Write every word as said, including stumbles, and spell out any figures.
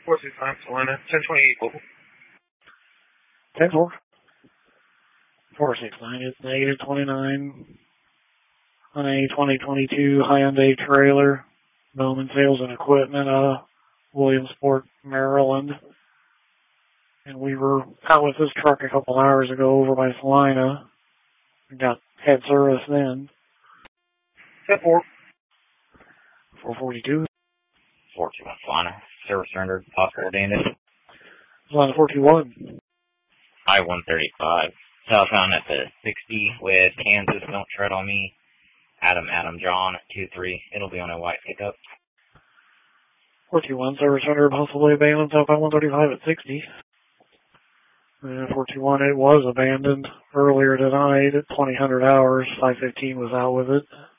four six five, Salina, ten twenty-eight global. ten four. four six nine is negative twenty-nine on a twenty twenty-two Hyundai trailer. Bowman Sales and Equipment out of Williamsport, Maryland. And we were out with this truck a couple hours ago over by Salina. We got head service then. ten four. four forty-two. four two one Salina. Service surrendered. Possible damage. Salina four two one. I one thirty-five. Southbound at the sixty with Kansas. Don't tread on me. Adam, Adam, John, two three. It'll be on a white pickup. four two one, service under possibly abandoned southbound one thirty-five at sixty. And four two one, it was abandoned earlier tonight at twenty hundred hours. five fifteen was out with it.